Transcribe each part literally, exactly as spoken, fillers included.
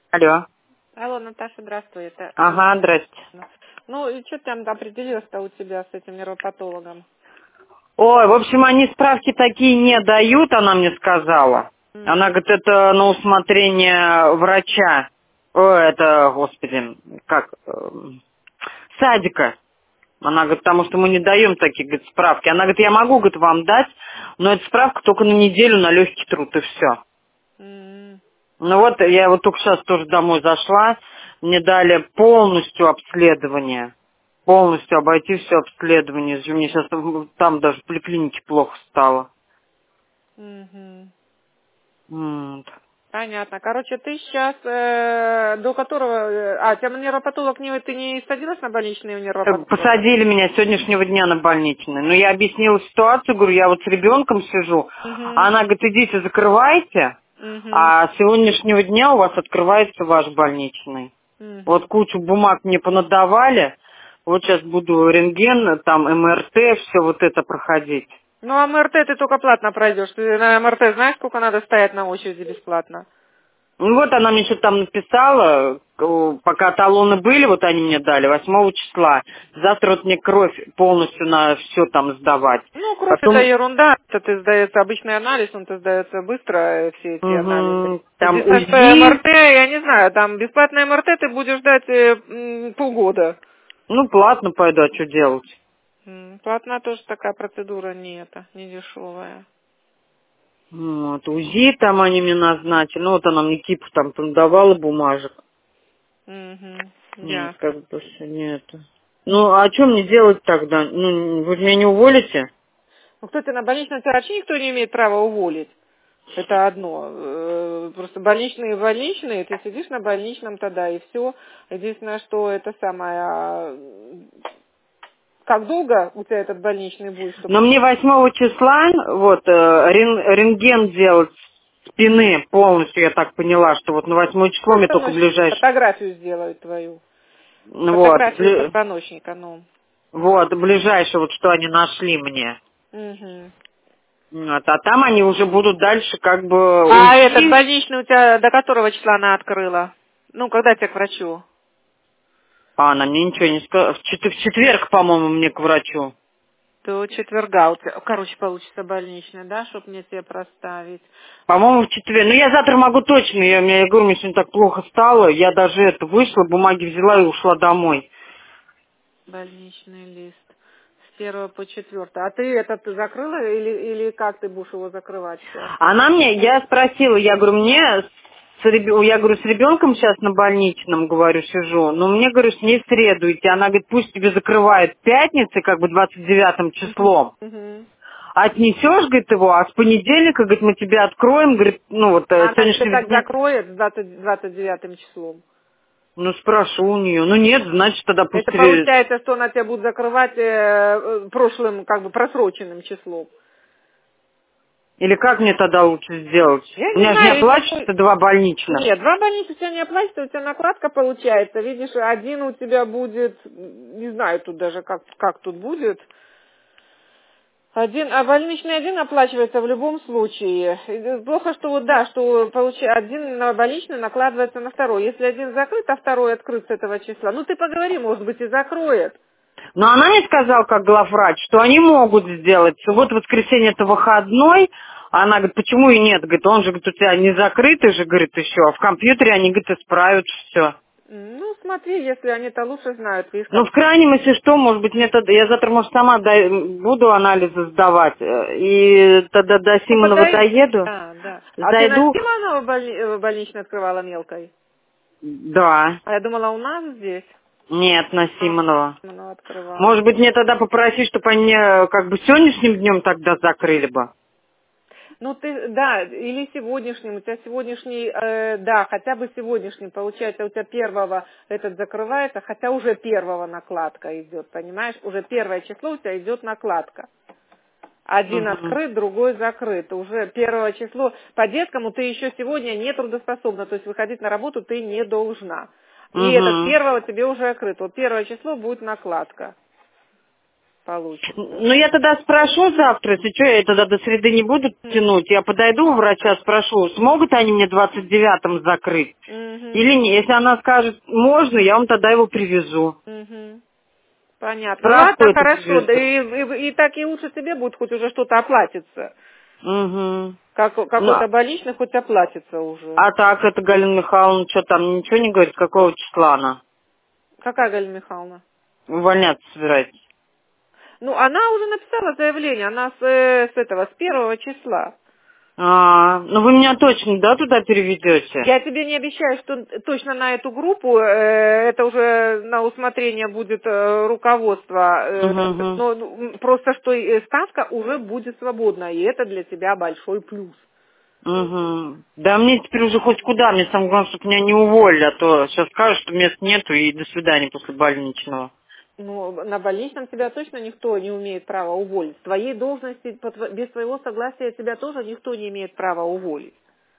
Алло. Алло, Наташа, здравствуй. Это... Ага, здрасте. Ну, и что там определилось-то у тебя с этим нейропатологом? Ой, в общем, они справки такие не дают, она мне сказала. Mm. Она говорит, это на усмотрение врача. Ой, это, господи, как, эм, садика. Она говорит, потому что мы не даем такие, говорит, справки. Она говорит, я могу, говорит, вам дать, но эта справка только на неделю на легкий труд, и все. Mm. Ну вот, я вот только сейчас тоже домой зашла, мне дали полностью обследование. Полностью обойти все обследование. Мне сейчас там даже в поликлинике плохо стало. Mm-hmm. Вот. Понятно. Короче, ты сейчас э, до которого... э, А, тебя нейропатолог не... Ты не садилась на больничный у Э, нейропатолога? Посадили меня с сегодняшнего дня на больничный. Но я объяснила ситуацию, говорю, я вот с ребенком сижу. А Mm-hmm. она говорит, идите закрывайте, Mm-hmm. а с сегодняшнего дня у вас открывается ваш больничный. Mm-hmm. Вот кучу бумаг мне понадавали. Вот сейчас буду рентген, там эм эр тэ, все вот это проходить. Ну, а эм эр тэ ты только платно пройдешь. Ты на эм эр тэ знаешь, сколько надо стоять на очереди бесплатно? Ну вот она мне что-то там написала, э, пока талоны были, вот они мне дали, восьмого числа. Завтра вот мне кровь полностью на все там сдавать. Ну, кровь это Потом, ерунда, это сдается обычный анализ, он-то сдается быстро, э, все эти анализы. угу, там Единственное, что эм эр УЗИ, тэ, я не знаю, там бесплатное эм эр тэ ты будешь ждать э, м, полгода. ну платно пойду, а что делать? М, Платная тоже такая процедура не это, не дешевая. Вот, УЗИ там они мне назначили, ну вот она мне кипу там давала бумажек. Угу, Ну, ясно. как бы все не это. Ну, а что мне делать тогда? Ну, вы же меня не уволите? Ну, кто-то на больничном тебя вообще никто не имеет права уволить. Это одно. Э, Просто больничные больничные, ты сидишь на больничном тогда и все. Единственное, что это самое... а, Как долго у тебя этот больничный будет, чтобы... Но мне восьмого числа вот э, рен- рентген делать спины полностью, я так поняла, что вот на восьмое число мне только Позвоночник, ближайший. фотографию сделают твою. Вот, Фотографию бли- позвоночника, ну. вот, ближайшее, вот что они нашли мне. Мгм. Вот, а там они уже будут дальше как бы А этот УЗИ. больничный у тебя до которого числа она открыла? Ну, когда тебя к врачу? А, она мне ничего не сказала. В, чет- в четверг, по-моему, мне к врачу. До четверга у тебя, короче, получится больничный, да, чтобы мне тебе проставить. По-моему, в четверг. Ну, я завтра могу точно. Я, мне- я говорю, мне сегодня так плохо стало. Я даже это вышла, бумаги взяла и ушла домой. Больничный лист. С первого по четвертое. А ты этот ты закрыла или, или как ты будешь его закрывать сейчас? Она мне, я спросила, я говорю, мне, с ребё- я говорю, с ребенком сейчас на больничном, говорю, сижу, но мне, говорю, с ней в среду идти. Она говорит, пусть тебе закрывают пятницы, как бы двадцать девятым числом. Мгм. Отнесешь, говорит, его, а с понедельника, говорит, мы тебе откроем, говорит, ну вот э, А она тебе сегодняшний так день. закроет с двадцать девятым числом? Ну, спрошу у нее. Ну, нет, значит, тогда пусть... Это ре- получается, что она тебя будет закрывать э, э, прошлым, как бы просроченным числом. Или как мне тогда лучше сделать? Я У не меня же не знаю, оплачивается если... два больничных. Нет, два больницы у тебя не оплатится, у тебя накладка получается. Видишь, один у тебя будет, не знаю тут даже, как, как тут будет. Один, а больничный один оплачивается в любом случае. И плохо, что вот да, что получи- один на больничный накладывается на второй. Если один закрыт, а второй открыт с этого числа, ну ты поговори, может быть, и закроет. Но она мне сказала, как главврач, что они могут сделать. Вот воскресенье это выходной. А она говорит, почему и нет? Говорит, он же, говорит, у тебя не закрытый же, говорит, еще. А в компьютере они, говорит, исправят все. М, Ну, смотри, если они-то лучше знают, видишь, Ну, как. в крайнем, если что, может быть, мне тогда... Я завтра, может, сама дай- буду анализы сдавать. э, И тогда до Ну, Симонова подойди. доеду. Да, да. А ты на Зайду. Симонова больни- э, больничный открывала мелкой? Да. А я думала, у нас здесь. Нет, на А, Симонова. Симонова открывала. Может быть, мне тогда попросить, чтобы они э, как бы сегодняшним днем тогда закрыли бы. Ну ты, да, или сегодняшним, у тебя сегодняшний, э, да, хотя бы сегодняшним, получается, у тебя первого этот закрывается, хотя уже первого накладка идет, понимаешь? Уже первое число у тебя идет накладка. Один Мгм. открыт, другой закрыт. Уже первое число, по детскому ты еще сегодня не трудоспособна, то есть выходить на работу ты не должна. И этот Мгм. первого тебе уже открыт. Вот первое число будет накладка. получится. Ну, я тогда спрошу завтра, если что, я тогда до среды не буду тянуть. Я подойду у врача, спрошу, смогут они мне двадцать девятом закрыть Угу. или нет. Если она скажет, можно, я вам тогда его привезу. Угу. Понятно. Ну Справку ладно, эту хорошо. Да привезу. и, и, и так и лучше тебе будет, хоть уже что-то оплатится. Угу. Как, Ну, какой-то больничный хоть оплатится уже. а так, это Галина Михайловна, что там, ничего не говорит, какого числа она Какая Галина Михайловна? увольняться собирается? Ну, она уже написала заявление, она с, э, с этого, с первого числа. А, ну вы меня точно, да, туда переведете? Я тебе не обещаю, что точно на эту группу, э, это уже на усмотрение будет э, руководство, э, Угу, угу. но ну, просто что э, ставка уже будет свободна, и это для тебя большой плюс. Угу. Да мне теперь уже хоть куда, мне самое главное, чтобы меня не уволили, а то сейчас скажут, что мест нету и до свидания после больничного. Ну, на больничном тебя точно никто не имеет права уволить. С твоей должности, по тво- без твоего согласия тебя тоже никто не имеет права уволить.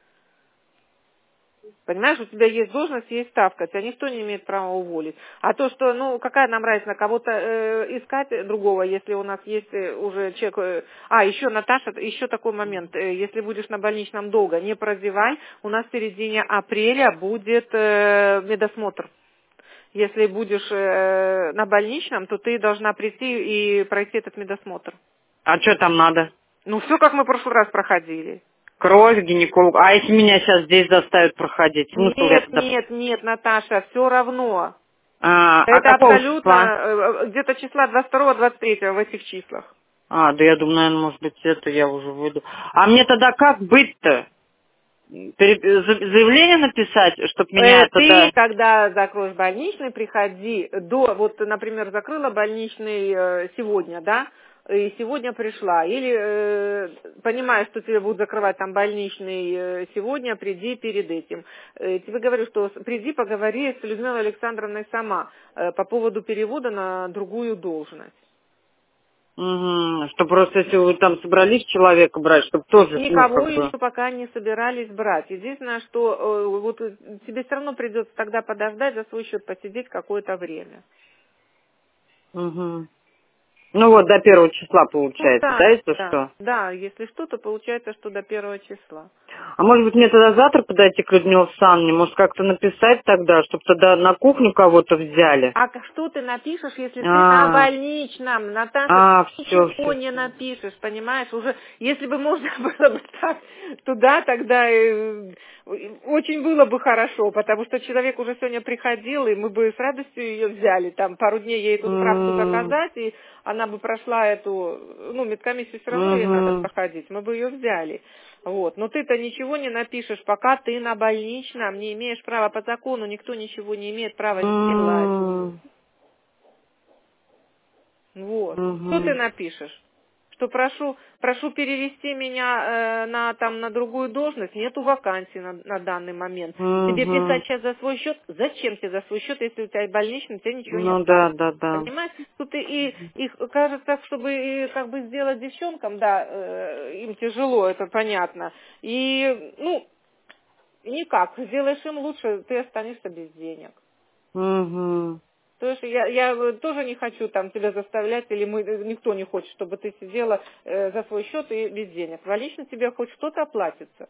Понимаешь, у тебя есть должность, есть ставка, тебя никто не имеет права уволить. А то, что, ну, какая нам разница, кого-то э, искать другого, если у нас есть э, уже человек... э, а, еще, Наташа, еще такой момент. Э, если будешь на больничном долго, не прозевай, у нас в середине апреля будет э, медосмотр. Если будешь э, на больничном, то ты должна прийти и пройти этот медосмотр. А что там надо? Ну, все, как мы в прошлый раз проходили. Кровь, гинеколог. А если меня сейчас здесь заставят проходить? Смысл я Нет, тогда... нет, нет, Наташа, все равно. А, а Это какого абсолютно числа? э, где-то числа двадцать второго двадцать третьего в этих числах. А, да я думаю, наверное, может быть, это я уже выйду. А мне тогда как быть-то? Пере- за- Заявление написать, чтобы Э, меня Ты, тогда... когда закроешь больничный, приходи до, вот, например, закрыла больничный э, сегодня, да, и сегодня пришла, или э, понимаешь, что тебе будут закрывать там больничный э, сегодня, приди перед этим. Э, тебе говорю, что с- приди, поговори с Людмилой Александровной сама э, по поводу перевода на другую должность. Угу. Что просто если вы там собрались человека брать, чтобы тоже, ну, Никого как бы... еще пока не собирались брать. Единственное, что э, вот э, тебе все равно придется тогда подождать, за свой счет посидеть какое-то время. Угу. Ну вот, до первого числа Ну получается, да, да, если да, что? да, если что, то получается, что до первого числа. А может быть, мне тогда завтра подойти к Людмиле Александровне, может, как-то написать тогда, чтобы тогда на кухню кого-то взяли? А к- что ты напишешь, если ты на А, больничном, Наташа, а, ты все, ничего все, не все. напишешь, понимаешь? Уже, если бы можно было бы так туда, тогда э, очень было бы хорошо, потому что человек уже сегодня приходил, и мы бы с радостью ее взяли. Там пару дней ей эту справку заказать, и она бы прошла эту, ну, медкомиссию все равно ей надо Угу. проходить, мы бы ее взяли. Вот. Но ты-то ничего не напишешь, пока ты на больничном, не имеешь права по закону, никто ничего не имеет права сделать. Угу. Вот. Что ты Угу. напишешь? Что прошу, прошу перевести меня э, на, там, на другую должность, нету вакансий на, на данный момент. Тебе Угу. писать сейчас за свой счет? Зачем тебе за свой счет, если у тебя больничный, тебе ничего не Ну да, оплатят? да, да. Понимаешь? Тут и, и их кажется, чтобы и, как бы сделать девчонкам, да, э, им тяжело, это понятно. И, ну, никак, сделаешь им лучше, ты останешься без денег. Угу. То есть я, я э, тоже не хочу там тебя заставлять, или мы, э, никто не хочет, чтобы ты сидела э, за свой счет и без денег. А лично тебе хоть что-то оплатится.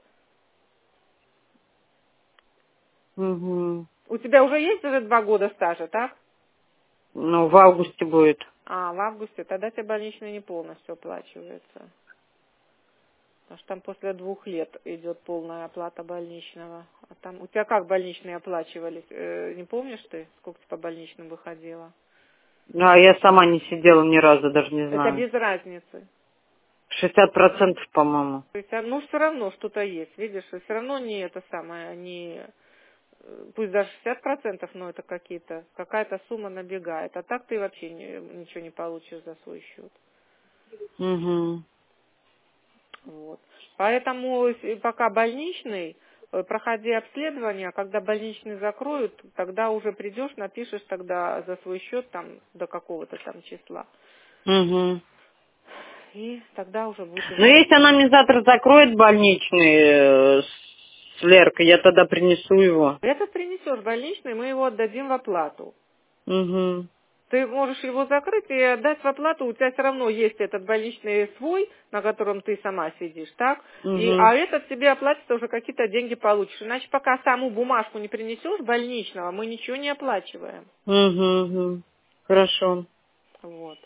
Угу. У тебя уже есть уже два года стажа, так? Ну, в августе будет. А, в августе, тогда тебе больничный не полностью оплачивается. Потому что там после двух лет идет полная оплата больничного. А там у тебя как больничные оплачивались? Э, не помнишь ты, сколько тебе по больничным выходило? Ну, а я сама не сидела ни разу, даже не Это знаю. без разницы. шестьдесят процентов, по-моему. То есть, а, ну, все равно что-то есть, видишь, все равно не это самое, не, э, пусть даже шестьдесят процентов, но это какие-то, какая-то сумма набегает. А так ты вообще не- ничего не получишь за свой счет. Угу. Вот. Поэтому с- пока больничный, э, проходи обследование, а когда больничный закроют, тогда уже придешь, напишешь тогда за свой счет там до какого-то там числа. Угу. И тогда уже Ну, будем. если она мне завтра закроет больничный э, с Леркой, я тогда принесу его. Это принесешь больничный, мы его отдадим в оплату. Угу. Ты можешь его закрыть и отдать в оплату, у тебя все равно есть этот больничный свой, на котором ты сама сидишь, так? И, Угу. а этот тебе оплатится, уже какие-то деньги получишь. Иначе пока саму бумажку не принесешь больничного, мы ничего не оплачиваем. Угу. Угу. Хорошо. Вот.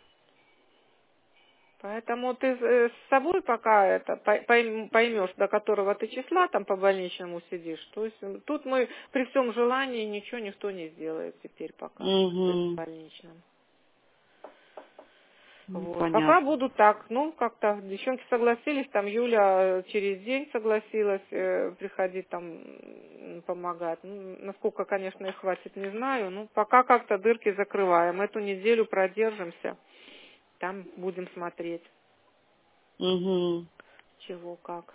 Поэтому ты э, с собой пока это поймешь, до которого ты числа там по больничному сидишь. То есть м, тут мы при всем желании ничего никто не сделает теперь пока с Угу. больничным. Ну, Вот. Пока понятно. буду так. Ну, как-то девчонки согласились, там Юля э, через день согласилась э, приходить там м, помогать. Ну, насколько, конечно, их хватит, не знаю. Ну, пока как-то дырки закрываем. Эту неделю продержимся. Там будем смотреть, Угу. чего как.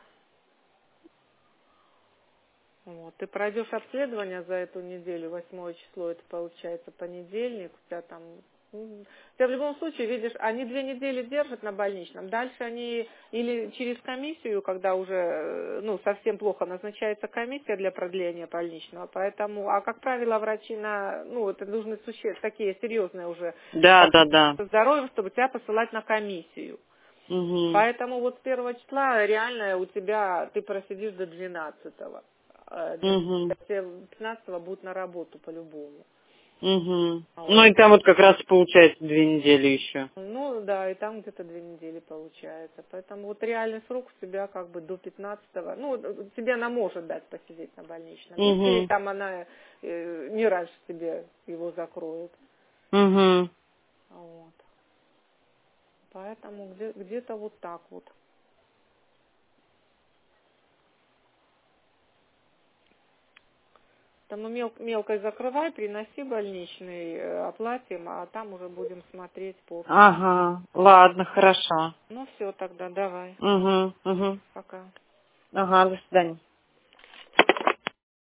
Вот. Ты пройдешь обследование за эту неделю, восьмое число, это получается понедельник, у тебя там... м, Ты в любом случае видишь, они две недели держат на больничном, дальше они или через комиссию, когда уже, э, ну, совсем плохо, назначается комиссия для продления больничного, поэтому, а как правило, врачи на, ну, это нужны суще... такие серьезные уже Да, да, да. со здоровьем, чтобы тебя посылать на комиссию. Угу. Поэтому вот с первого числа реально у тебя, ты просидишь до двенадцатого. Э, Угу. пятнадцатого будут на работу по-любому. Угу. Ну Вот. и там вот как раз получается две недели еще. Ну да, и там где-то две недели получается. Поэтому вот реальный срок у тебя как бы до пятнадцатого. Ну, тебе она может дать посидеть на больничном. Если Угу. там она э, не раньше тебе его закроет. Угу. Вот. Поэтому где- где-то вот так вот. Там мел, мелкой закрывай, приноси больничный, э, оплатим, а там уже будем смотреть по... Ага. Ладно, хорошо. Ну все тогда, давай. Угу. Угу. Пока. Ага, до свидания.